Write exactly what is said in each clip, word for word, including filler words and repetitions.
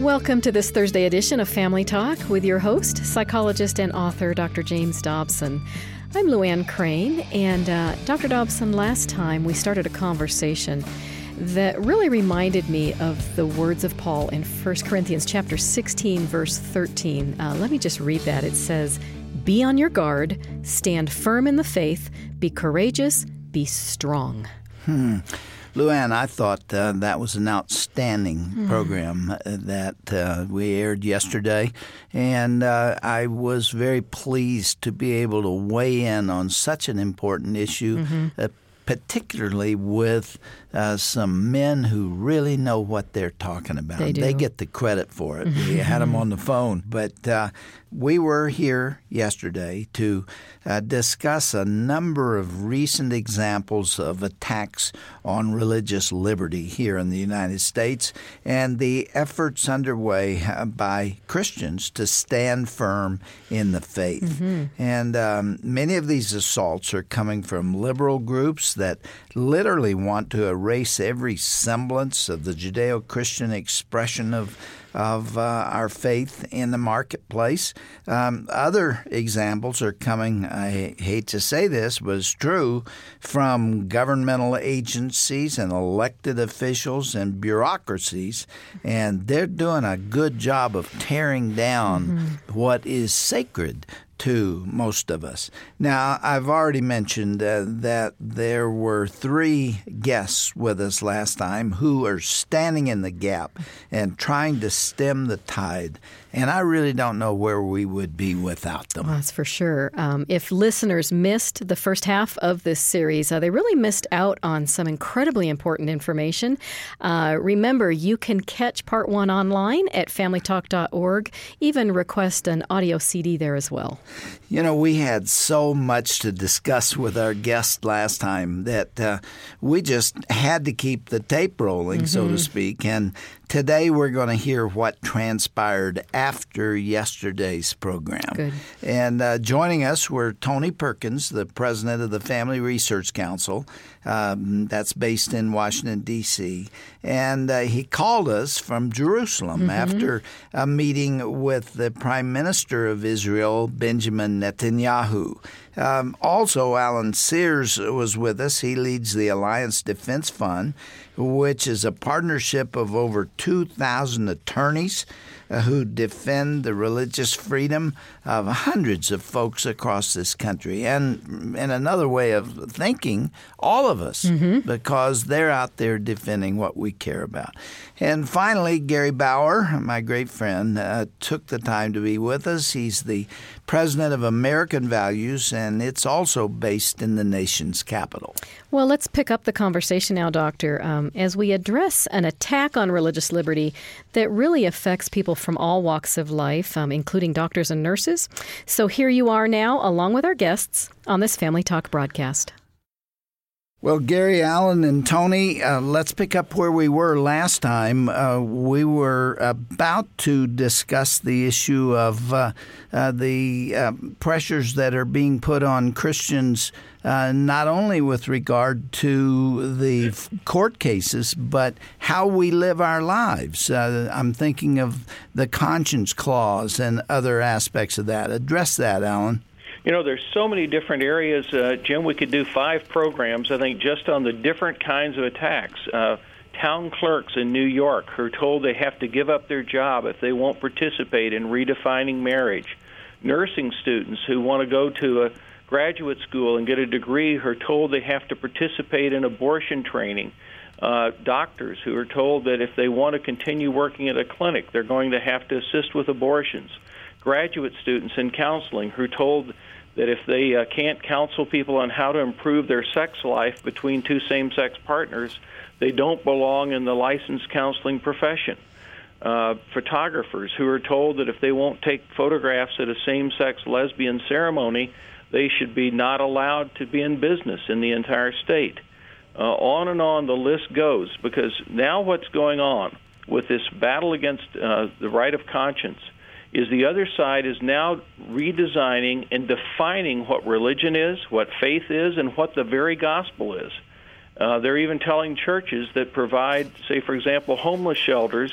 Welcome to this Thursday edition of Family Talk with your host, psychologist and author, Doctor James Dobson. I'm Luann Crane, and uh, Doctor Dobson, last time we started a conversation that really reminded me of the words of Paul in First Corinthians chapter sixteen, verse thirteen. Uh, let me just read that. It says, "Be on your guard, stand firm in the faith, be courageous, be strong." Hmm. Luann, I thought uh, that was an outstanding mm. program uh, that uh, we aired yesterday, and uh, I was very pleased to be able to weigh in on such an important issue, mm-hmm. uh, particularly with uh, some men who really know what they're talking about. They do. They get the credit for it. We had them on the phone. But uh, we were here yesterday to uh, discuss a number of recent examples of attacks on religious liberty here in the United States and the efforts underway uh, by Christians to stand firm in the faith. Mm-hmm. And um, many of these assaults are coming from liberal groups that literally want to erase every semblance of the Judeo-Christian expression of of uh, our faith in the marketplace. Um, other examples are coming, I hate to say this, but it's true, from governmental agencies and elected officials and bureaucracies, and they're doing a good job of tearing down mm-hmm. what is sacred to most of us. Now, I've already mentioned uh, that there were three guests with us last time who are standing in the gap and trying to stem the tide. And I really don't know where we would be without them. Well, that's for sure. Um, if listeners missed the first half of this series, uh, they really missed out on some incredibly important information. Uh, remember, you can catch part one online at family talk dot org, even request an audio C D there as well. You know, we had so much to discuss with our guest last time that uh, we just had to keep the tape rolling, mm-hmm. so to speak. And today we're going to hear what transpired after yesterday's program. Good. And uh, joining us were Tony Perkins, the president of the Family Research Council. Um, that's based in Washington, D C And uh, he called us from Jerusalem mm-hmm. after a meeting with the Prime Minister of Israel, Benjamin Netanyahu. Um, also, Alan Sears was with us. He leads the Alliance Defense Fund, which is a partnership of over two thousand attorneys uh, who defend the religious freedom of hundreds of folks across this country. And in another way of thinking, all of us, mm-hmm. because they're out there defending what we care about. And finally, Gary Bauer, my great friend, uh, took the time to be with us. He's the president of American Values, and it's also based in the nation's capital. Well, let's pick up the conversation now, Doctor, um, as we address an attack on religious liberty that really affects people from all walks of life, um, including doctors and nurses. So here you are now, along with our guests, on this Family Talk broadcast. Well, Gary, Alan, and Tony, uh, let's pick up where we were last time. Uh, we were about to discuss the issue of uh, uh, the uh, pressures that are being put on Christians, uh, not only with regard to the court cases, but how we live our lives. Uh, I'm thinking of the conscience clause and other aspects of that. Address that, Alan. You know, there's so many different areas, uh, Jim, we could do five programs, I think, just on the different kinds of attacks. Uh, town clerks in New York who are told they have to give up their job if they won't participate in redefining marriage. Nursing students who want to go to a graduate school and get a degree who are told they have to participate in abortion training. Uh, doctors who are told that if they want to continue working at a clinic, they're going to have to assist with abortions. Graduate students in counseling who are told that if they uh, can't counsel people on how to improve their sex life between two same-sex partners, they don't belong in the licensed counseling profession. Uh, photographers who are told that if they won't take photographs at a same-sex lesbian ceremony, they should be not allowed to be in business in the entire state. Uh, on and on the list goes, because now what's going on with this battle against uh, the right of conscience is the other side is now redesigning and defining what religion is, what faith is, and what the very gospel is. Uh, they're even telling churches that provide, say, for example, homeless shelters,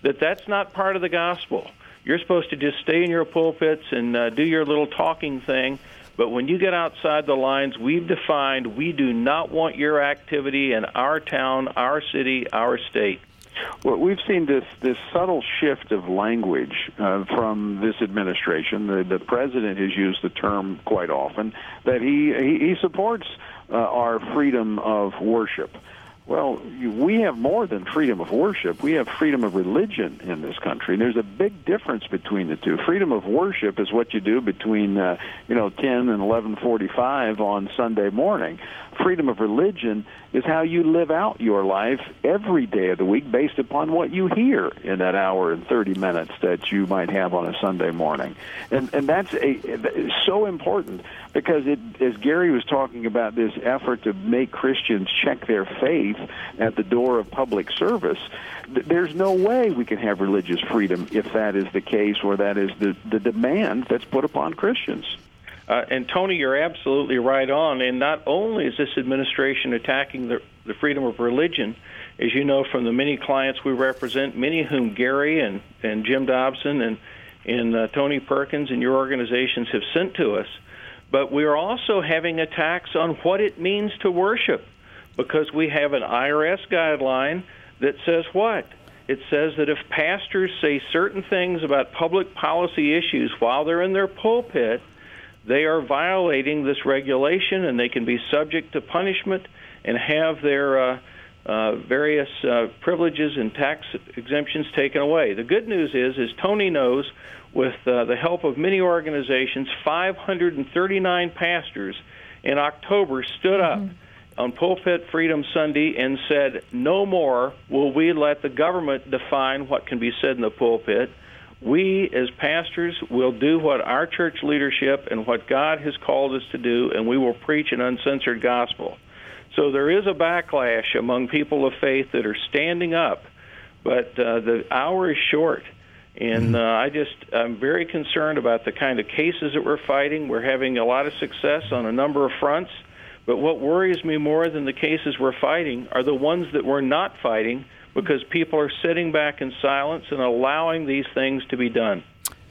that that's not part of the gospel. You're supposed to just stay in your pulpits and uh, do your little talking thing. But when you get outside the lines, we've defined we do not want your activity in our town, our city, our state. Well, we've seen this this subtle shift of language uh, from this administration. The, the president has used the term quite often that he he, he supports uh, our freedom of worship. Well, we have more than freedom of worship. We have freedom of religion in this country. And there's a big difference between the two. Freedom of worship is what you do between, uh, you know, ten and eleven forty-five on Sunday morning. Freedom of religion is how you live out your life every day of the week based upon what you hear in that hour and thirty minutes that you might have on a Sunday morning. And and that's a, so important because, it, as Gary was talking about this effort to make Christians check their faith at the door of public service, there's no way we can have religious freedom if that is the case or that is the, the demand that's put upon Christians. Uh, and, Tony, you're absolutely right on. And not only is this administration attacking the, the freedom of religion, as you know from the many clients we represent, many of whom Gary and, and Jim Dobson and, and uh, Tony Perkins and your organizations have sent to us, but we are also having attacks on what it means to worship, because we have an I R S guideline that says what? It says that if pastors say certain things about public policy issues while they're in their pulpit, they are violating this regulation, and they can be subject to punishment and have their uh, uh, various uh, privileges and tax exemptions taken away. The good news is, as Tony knows, with uh, the help of many organizations, five hundred thirty-nine pastors in October stood mm-hmm. up on Pulpit Freedom Sunday and said, no more will we let the government define what can be said in the pulpit. We, as pastors, will do what our church leadership and what God has called us to do, and we will preach an uncensored gospel. So there is a backlash among people of faith that are standing up, but uh, the hour is short. And uh, I just, I'm very concerned about the kind of cases that we're fighting. We're having a lot of success on a number of fronts, but what worries me more than the cases we're fighting are the ones that we're not fighting, because people are sitting back in silence and allowing these things to be done.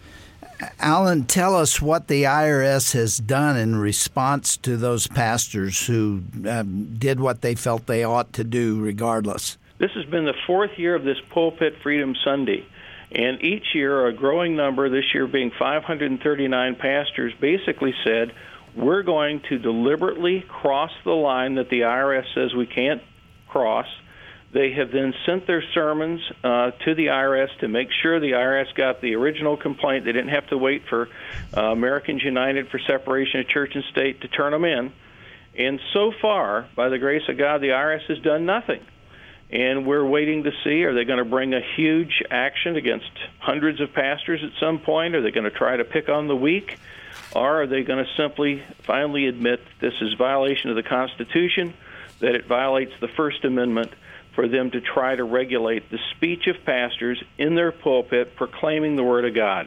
Alan, tell us what the I R S has done in response to those pastors who um, did what they felt they ought to do regardless. This has been the fourth year of this Pulpit Freedom Sunday, and each year a growing number, this year being five hundred thirty-nine pastors, basically said, we're going to deliberately cross the line that the I R S says we can't cross. They have then sent their sermons uh, to the I R S to make sure the I R S got the original complaint. They didn't have to wait for uh, Americans United for Separation of Church and State to turn them in. And so far, by the grace of God, the I R S has done nothing. And we're waiting to see, are they going to bring a huge action against hundreds of pastors at some point? Are they going to try to pick on the weak? Or are they going to simply finally admit this is violation of the Constitution, that it violates the First Amendment, for them to try to regulate the speech of pastors in their pulpit proclaiming the Word of God?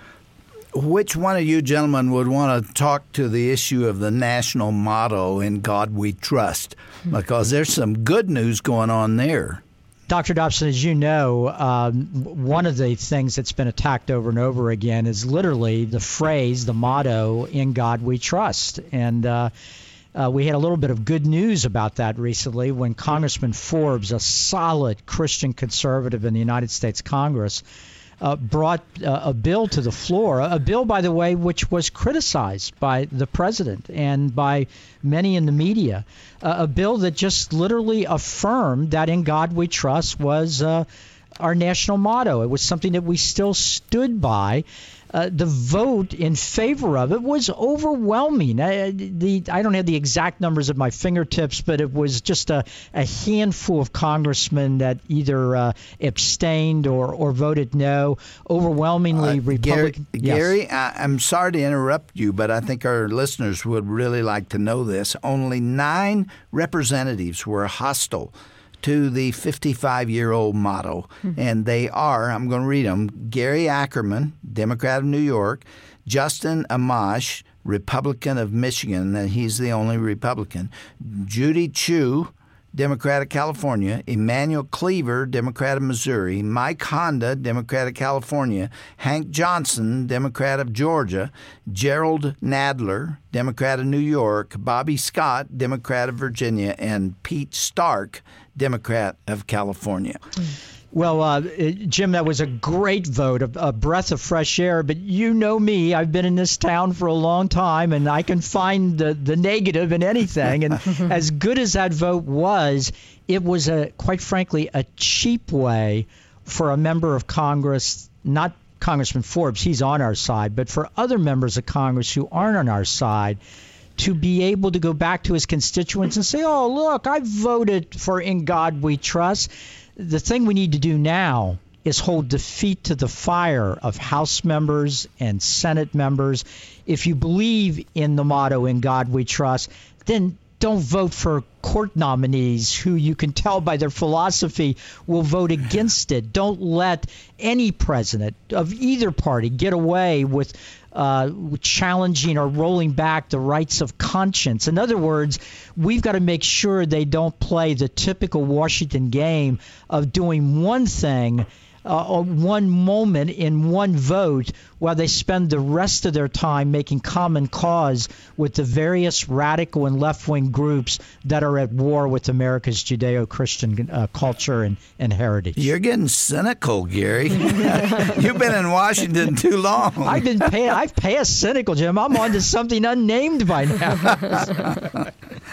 Which one of you gentlemen would want to talk to the issue of the national motto, "In God We Trust"? Because there's some good news going on there. Doctor Dobson, as you know, um, one of the things that's been attacked over and over again is literally the phrase, the motto, "In God We Trust." And uh, uh, we had a little bit of good news about that recently when Congressman Forbes, a solid Christian conservative in the United States Congress, uh, brought uh, a bill to the floor, a bill, by the way, which was criticized by the president and by many in the media, uh, a bill that just literally affirmed that "In God We Trust" was uh, our national motto. It was something that we still stood by. Uh, the vote in favor of it was overwhelming. I, the, I don't have the exact numbers at my fingertips, but it was just a, a handful of congressmen that either uh, abstained or, or voted no. Overwhelmingly uh, Republican. Gary, yes. Gary I, I'm sorry to interrupt you, but I think our listeners would really like to know this. Only nine representatives were hostile to the fifty-five-year-old motto, mm-hmm. and they are, I'm going to read them, Gary Ackerman, Democrat of New York, Justin Amash, Republican of Michigan, and he's the only Republican, Judy Chu, Democrat of California, Emmanuel Cleaver, Democrat of Missouri, Mike Honda, Democrat of California, Hank Johnson, Democrat of Georgia, Gerald Nadler, Democrat of New York, Bobby Scott, Democrat of Virginia, and Pete Stark, Democrat of California. Well, uh, Jim, that was a great vote, a, a breath of fresh air. But you know me, I've been in this town for a long time, and I can find the, the negative in anything. And as good as that vote was, it was, a quite frankly, a cheap way for a member of Congress, not Congressman Forbes, he's on our side, but for other members of Congress who aren't on our side, to be able to go back to his constituents and say, oh, look, I voted for In God We Trust. The thing we need to do now is hold defeat to the fire of House members and Senate members. If you believe in the motto, In God We Trust, then don't vote for court nominees who you can tell by their philosophy will vote against it. Don't let any president of either party get away with uh, challenging or rolling back the rights of conscience. In other words, we've got to make sure they don't play the typical Washington game of doing one thing Uh, one moment in one vote while they spend the rest of their time making common cause with the various radical and left-wing groups that are at war with America's Judeo-Christian uh, culture and, and heritage. You're getting cynical, Gary. You've been in Washington too long. I've been pay- I've passed cynical, Jim. I'm on to something unnamed by now.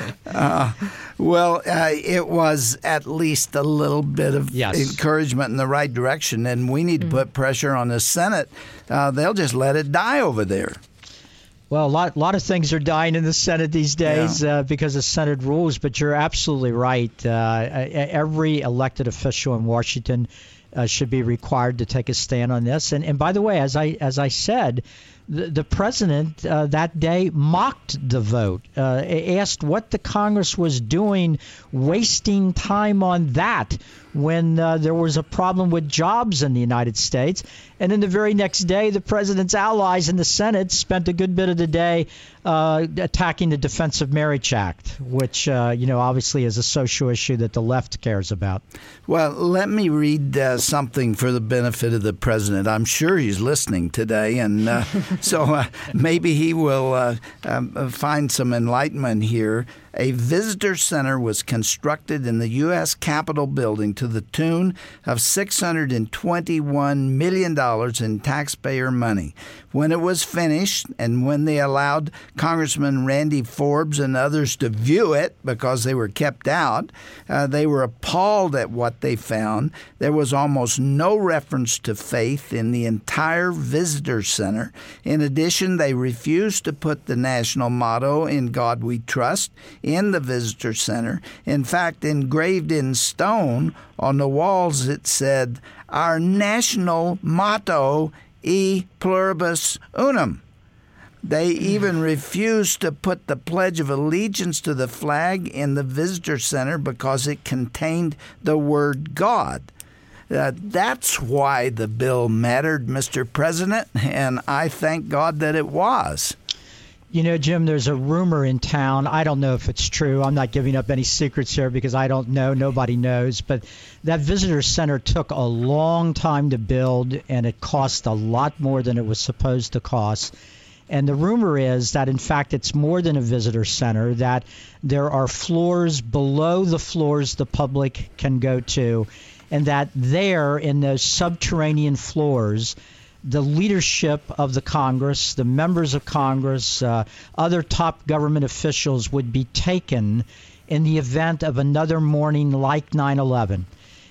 uh, well, uh, it was at least a little bit of yes. encouragement in the right direction, and we need to put pressure on the Senate. Uh, they'll just let it die over there. Well, a lot, lot of things are dying in the Senate these days yeah. uh, because of Senate rules, but you're absolutely right. Uh, every elected official in Washington uh, should be required to take a stand on this. And, and by the way, as I as I said, the, the president uh, that day mocked the vote, uh, asked what the Congress was doing, wasting time on that when uh, there was a problem with jobs in the United States. And then the very next day, the president's allies in the Senate spent a good bit of the day uh, attacking the Defense of Marriage Act, which, uh, you know, obviously is a social issue that the left cares about. Well, let me read uh, something for the benefit of the president. I'm sure he's listening today, and uh, so uh, maybe he will uh, um, find some enlightenment here. A visitor center was constructed in the U S Capitol building to the tune of six hundred twenty-one million dollars in taxpayer money. When it was finished and when they allowed Congressman Randy Forbes and others to view it because they were kept out, uh, they were appalled at what they found. There was almost no reference to faith in the entire visitor center. In addition, they refused to put the national motto, In God We Trust, in the visitor center. In fact, engraved in stone on the walls, it said, Our national motto, E pluribus unum. They even refused to put the Pledge of Allegiance to the flag in the visitor center because it contained the word God. Uh, that's why the bill mattered, Mister President, and I thank God that it was. You know, Jim, there's a rumor in town. I don't know if it's true. I'm not giving up any secrets here because I don't know. Nobody knows. But that visitor center took a long time to build, and it cost a lot more than it was supposed to cost. And the rumor is that, in fact, it's more than a visitor center, that there are floors below the floors the public can go to, and that there in those subterranean floors, the leadership of the Congress, the members of Congress, uh, other top government officials would be taken in the event of another morning like nine eleven.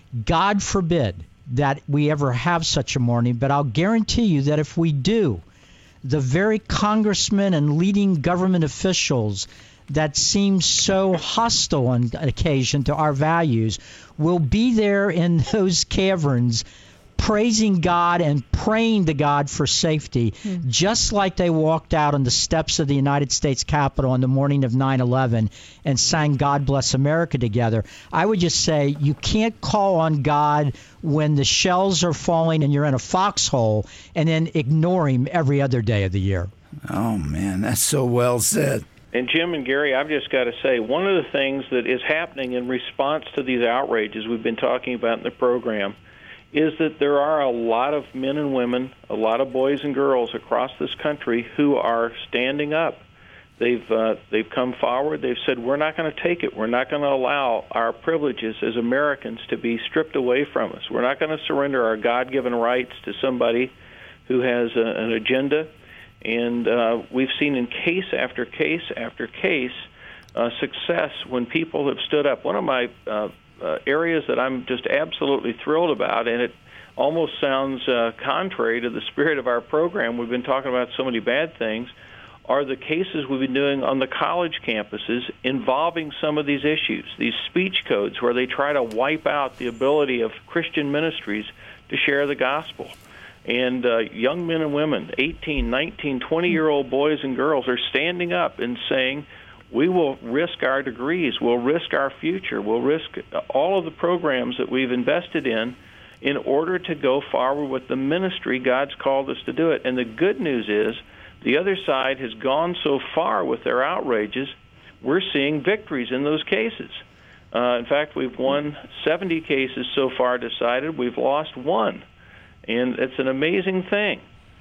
God forbid that we ever have such a morning, but I'll guarantee you that if we do, the very congressmen and leading government officials that seem so hostile on occasion to our values will be there in those caverns praising God and praying to God for safety, mm. just like they walked out on the steps of the United States Capitol on the morning of nine eleven and sang God Bless America together. I would just say you can't call on God when the shells are falling and you're in a foxhole and then ignore him every other day of the year. Oh, man, that's so well said. And Jim and Gary, I've just got to say, one of the things that is happening in response to these outrages we've been talking about in the program is that there are a lot of men and women, a lot of boys and girls across this country who are standing up. They've uh, they've come forward. They've said, we're not going to take it. We're not going to allow our privileges as Americans to be stripped away from us. We're not going to surrender our God-given rights to somebody who has a, an agenda. And uh, we've seen in case after case after case uh, success when people have stood up. One of my uh, uh, areas that I'm just absolutely thrilled about, and it almost sounds uh, contrary to the spirit of our program, we've been talking about so many bad things, are the cases we've been doing on the college campuses involving some of these issues, these speech codes where they try to wipe out the ability of Christian ministries to share the gospel. And uh, young men and women, eighteen, nineteen, twenty-year-old boys and girls are standing up and saying, we will risk our degrees, we'll risk our future, we'll risk all of the programs that we've invested in in order to go forward with the ministry God's called us to do it. And the good news is, the other side has gone so far with their outrages, we're seeing victories in those cases. Uh, in fact, we've won seventy cases so far decided. We've lost one. And it's an amazing thing.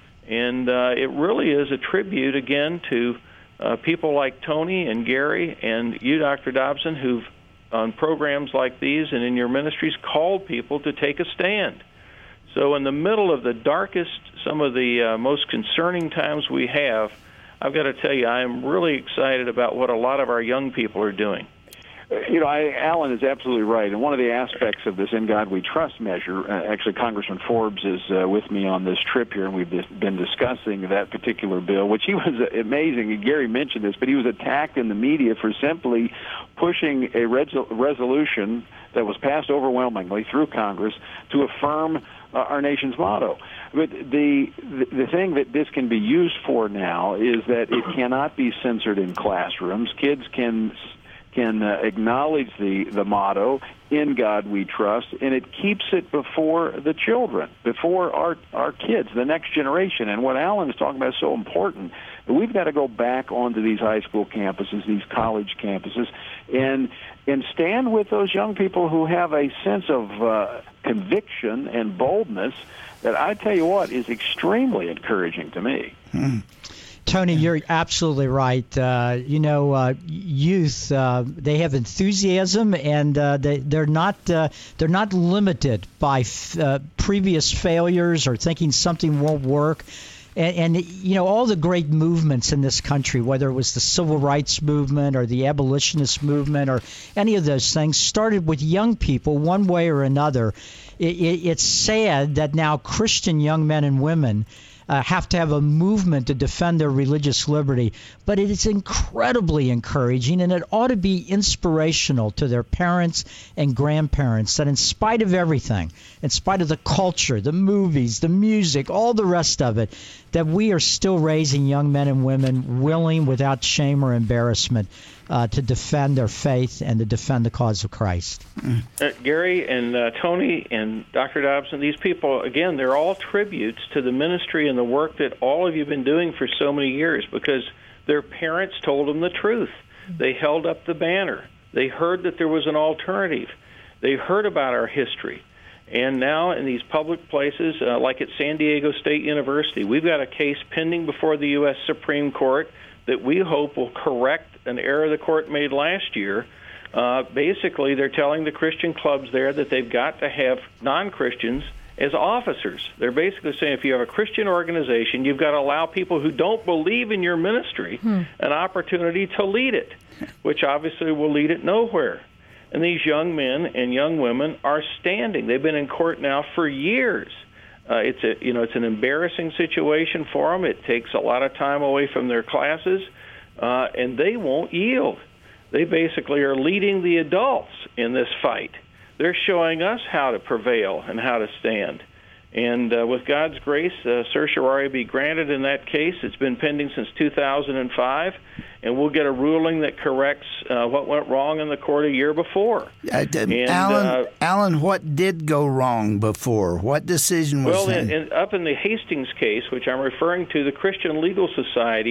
And uh, it really is a tribute, again, to uh, people like Tony and Gary and you, Doctor Dobson, who've, on programs like these and in your ministries, called people to take a stand. So in the middle of the darkest, some of the uh, most concerning times we have, I've got to tell you, I am really excited about what a lot of our young people are doing. You know, I, Alan is absolutely right. And one of the aspects of this In God We Trust measure, uh, actually Congressman Forbes is uh, with me on this trip here, and we've been discussing that particular bill, which he was uh, amazing. And Gary mentioned this, but he was attacked in the media for simply pushing a resol- resolution that was passed overwhelmingly through Congress to affirm uh, our nation's motto. But the, the the thing that this can be used for now is that it cannot be censored in classrooms. Kids can can uh, acknowledge the, the motto, In God We Trust, and it keeps it before the children, before our, our kids, the next generation. And what Alan is talking about is so important. We've got to go back onto these high school campuses, these college campuses, and and stand with those young people who have a sense of uh, conviction and boldness that, I tell you what, is extremely encouraging to me. Hmm. Tony, you're absolutely right. Uh, you know, uh, youth, uh, they have enthusiasm, and uh, they, they're not uh, they're not limited by f- uh, previous failures or thinking something won't work. And, and, you know, all the great movements in this country, whether it was the civil rights movement or the abolitionist movement or any of those things, started with young people one way or another. It, it, it's sad that now Christian young men and women Uh, have to have a movement to defend their religious liberty. But it is incredibly encouraging, and it ought to be inspirational to their parents and grandparents that in spite of everything, in spite of the culture, the movies, the music, all the rest of it, that we are still raising young men and women willing, without shame or embarrassment, uh, to defend their faith and to defend the cause of Christ. Uh, Gary and uh, Tony and Doctor Dobson, these people, again, they're all tributes to the ministry and the work that all of you have been doing for so many years, because their parents told them the truth. They held up the banner. They heard that there was an alternative. They heard about our history. And now in these public places, uh, like at San Diego State University, we've got a case pending before the U S Supreme Court that we hope will correct an error the court made last year. Uh, basically, they're telling the Christian clubs there that they've got to have non-Christians as officers. They're basically saying if you have a Christian organization, you've got to allow people who don't believe in your ministry hmm. an opportunity to lead it, which obviously will lead it nowhere. And these young men and young women are standing. They've been in court now for years. Uh, it's a you know it's an embarrassing situation for them. It takes a lot of time away from their classes, uh, and they won't yield. They basically are leading the adults in this fight. They're showing us how to prevail and how to stand. And uh, with God's grace, uh, certiorari be granted in that case. It's been pending since two thousand five, and we'll get a ruling that corrects uh, what went wrong in the court a year before. Uh, and, Alan, uh, Alan, what did go wrong before? What decision was well, in? Well, up in the Hastings case, which I'm referring to, the Christian Legal Society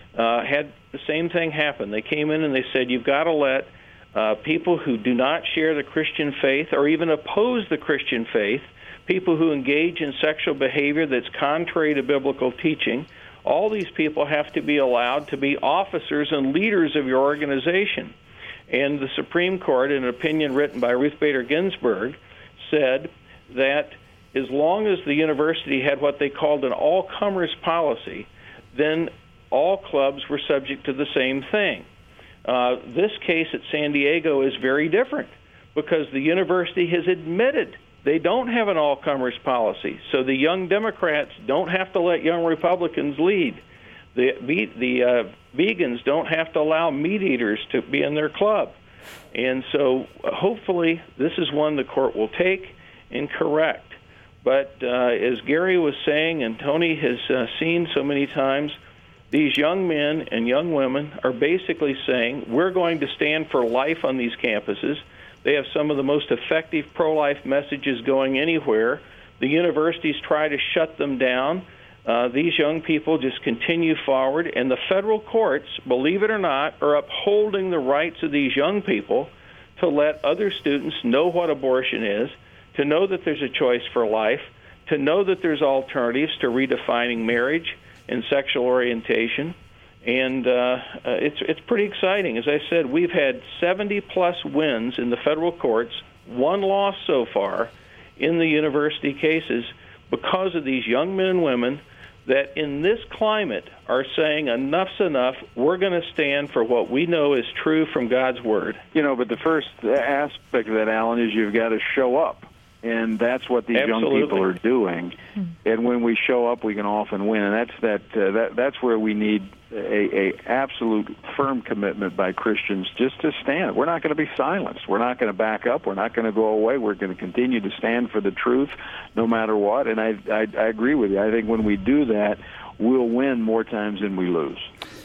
uh, had the same thing happen. They came in and they said, you've got to let uh, people who do not share the Christian faith or even oppose the Christian faith, people who engage in sexual behavior that's contrary to biblical teaching, all these people have to be allowed to be officers and leaders of your organization. And the Supreme Court, in an opinion written by Ruth Bader Ginsburg, said that as long as the university had what they called an all-comers policy, then all clubs were subject to the same thing. Uh, this case at San Diego is very different because the university has admitted they don't have an all-comers policy. So the young Democrats don't have to let young Republicans lead. The, the uh, vegans don't have to allow meat eaters to be in their club. And so uh, hopefully this is one the court will take and correct. But uh, as Gary was saying and Tony has uh, seen so many times, these young men and young women are basically saying, we're going to stand for life on these campuses. They have some of the most effective pro-life messages going anywhere. The universities try to shut them down. Uh, these young people just continue forward, and the federal courts, believe it or not, are upholding the rights of these young people to let other students know what abortion is, to know that there's a choice for life, to know that there's alternatives to redefining marriage and sexual orientation. And uh, uh, it's it's pretty exciting. As I said, we've had seventy plus wins in the federal courts, one loss so far in the university cases because of these young men and women that in this climate are saying enough's enough, we're going to stand for what we know is true from God's Word. You know, but the first aspect of that, Alan, is you've got to show up. And that's what these Absolutely. young people are doing. And when we show up, we can often win. And that's that. Uh, that that's where we need a, a absolute firm commitment by Christians just to stand. We're not going to be silenced. We're not going to back up. We're not going to go away. We're going to continue to stand for the truth, no matter what. And I, I, I agree with you. I think when we do that, we'll win more times than we lose.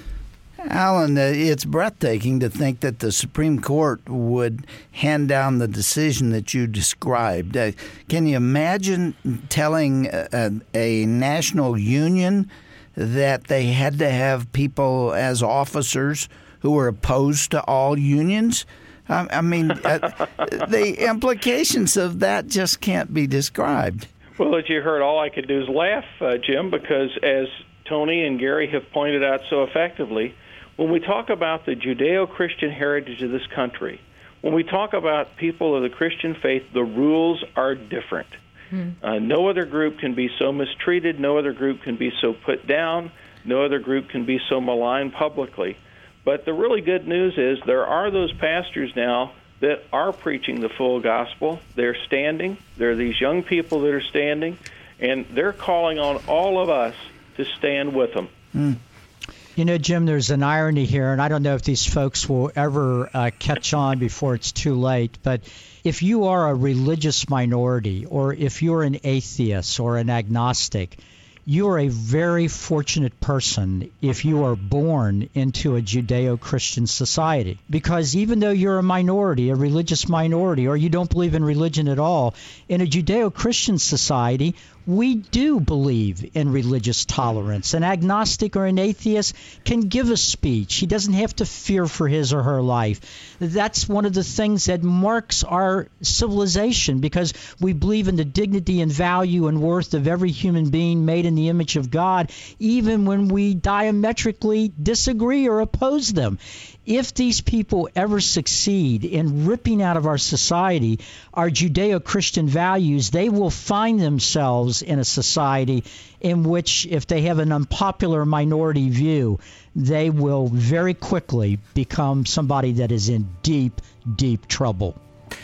Alan, uh, it's breathtaking to think that the Supreme Court would hand down the decision that you described. Uh, can you imagine telling a, a national union that they had to have people as officers who were opposed to all unions? I, I mean, uh, the implications of that just can't be described. Well, as you heard, all I could do is laugh, uh, Jim, because as Tony and Gary have pointed out so effectively, when we talk about the Judeo-Christian heritage of this country, when we talk about people of the Christian faith, the rules are different. Hmm. Uh, no other group can be so mistreated. No other group can be so put down. No other group can be so maligned publicly. But the really good news is there are those pastors now that are preaching the full gospel. They're standing. There are these young people that are standing, and they're calling on all of us to stand with them. Hmm. You know, Jim, there's an irony here, and I don't know if these folks will ever uh, catch on before it's too late, but if you are a religious minority or if you're an atheist or an agnostic, you are a very fortunate person if you are born into a Judeo-Christian society. Because even though you're a minority, a religious minority, or you don't believe in religion at all, in a Judeo-Christian society, we do believe in religious tolerance. An agnostic or an atheist can give a speech. He doesn't have to fear for his or her life. That's one of the things that marks our civilization, because we believe in the dignity and value and worth of every human being made in the image of God, even when we diametrically disagree or oppose them. If these people ever succeed in ripping out of our society our Judeo-Christian values, they will find themselves in a society in which, if they have an unpopular minority view, they will very quickly become somebody that is in deep, deep trouble.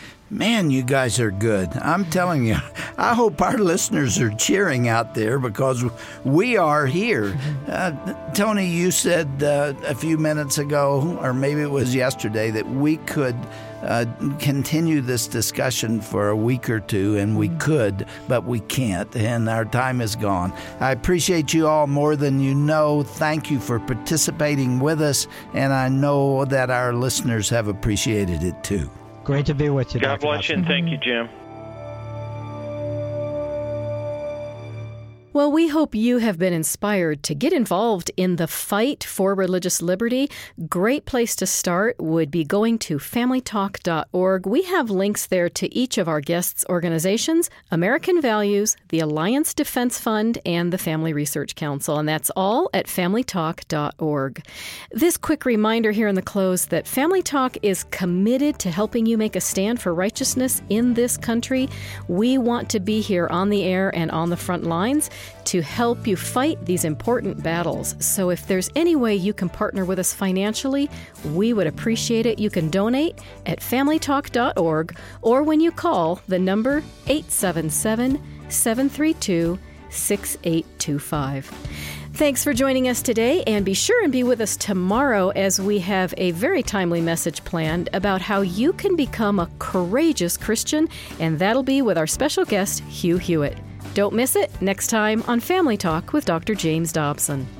Man, you guys are good. I'm telling you, I hope our listeners are cheering out there because we are here. Uh, Tony, you said uh, a few minutes ago, or maybe it was yesterday, that we could uh, continue this discussion for a week or two, and we could, but we can't, and our time is gone. I appreciate you all more than you know. Thank you for participating with us, and I know that our listeners have appreciated it too. Great to be with you, God Doctor bless you, Dobson. and thank you, Jim. Well, we hope you have been inspired to get involved in the fight for religious liberty. Great place to start would be going to family talk dot org. We have links there to each of our guests' organizations, American Values, the Alliance Defense Fund, and the Family Research Council, and that's all at family talk dot org. This quick reminder here in the close that Family Talk is committed to helping you make a stand for righteousness in this country. We want to be here on the air and on the front lines to help you fight these important battles. So if there's any way you can partner with us financially, we would appreciate it. You can donate at family talk dot org or when you call the number eight seven seven, seven three two, six eight two five. Thanks for joining us today, and be sure and be with us tomorrow as we have a very timely message planned about how you can become a courageous Christian, and that'll be with our special guest, Hugh Hewitt. Don't miss it next time on Family Talk with Doctor James Dobson.